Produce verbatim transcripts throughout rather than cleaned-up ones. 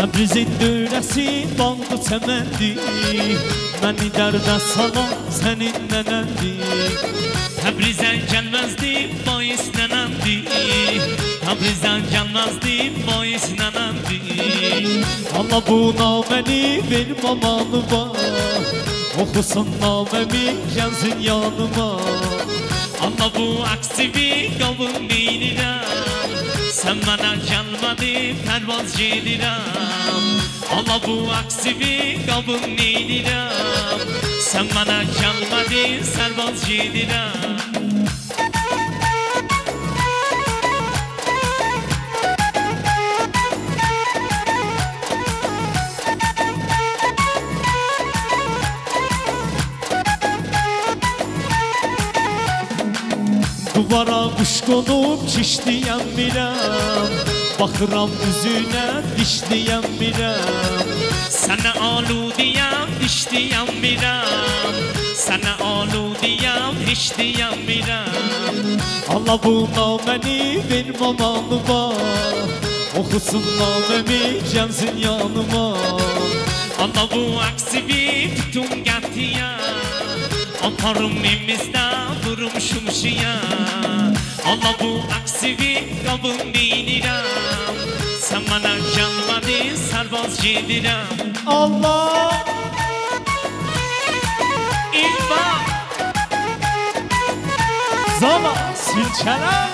Təbrizin döyləsi baldı çəməndi, məni dərdə salan sənin nənəndi. Təbrizdən gəlməzdi, boyis nənəmdi. Təbrizdən gəlməzdi, boyis nənəmdi. Allah bu naməni verim amanıma, oxusun naməmi gəlsin yanıma. Allah bu aksivi qavun neydirəm, sən mənə gəlmədi pərvaz gedirəm. Allah bu aksivi qavun neydirəm, sən mənə gəlmədi sərvaz gedirəm. Duvara quş qonub kişliyəm biləm, baxıram üzünə dişliyəm biləm. Sənə aludiyəm, dişliyəm biləm. Sənə aludiyəm, dişliyəm biləm. Allah bu naməni verim amanıma, oxusun naməmi gəlsin yanıma. Allah bu aksivi tutun gətirəm, aparım imizdə vurum şumşiyə. Allah bu aksivi qavun neydirəm, sən mənə gəlmədi sərvaz gedirəm. Allah İlva Zala silkələm.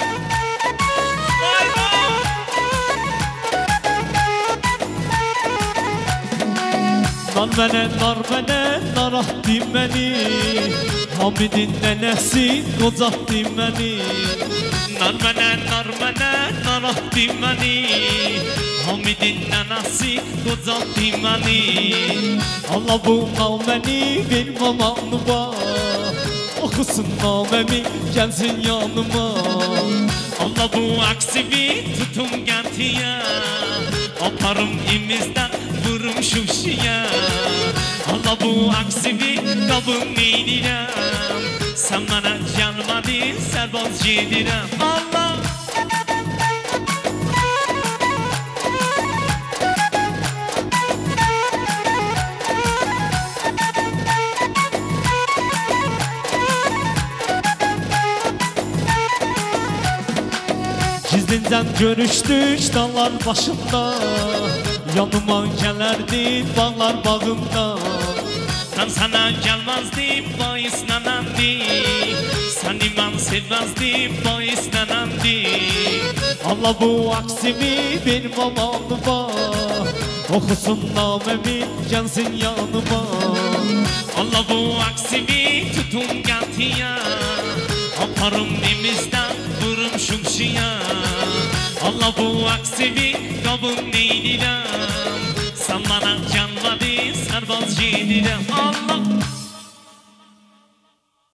Nar mənə, nar mənə, narahdi məni, Hamidin nənəsi qocatdi məni. Nar mənə, nar mənə, narahdi məni, Hamidin nənəsi qocatdi məni. Allah bu naməni verim amanıma, oxusun naməmi gəlsin yanıma. Allah bu aksivi tutun gətirəm, aparım imizdən vurum şuşiyə. Allah bu aksivi qavun neydirəm, sən mənə gəlmədi sərvaz gedirəm. Allah Gizlincən görüşdük dağlar başında, yanıma gələrdi bağlar bağımda. Mən sənə gəlməzdim, boyis nənəmdi. Səni mən sevməzdim, boyis nənəmdi. Allah bu aksimi verim amanıma, oxusun naməmi gəlsin yanıma. Allah bu aksivi tutun gətirəm, aparım imizdən vurum şumşiyə. Allah bu aksivi qavun neydirəm, sən mənə gəlmədi sərvaz gedirəm. Allah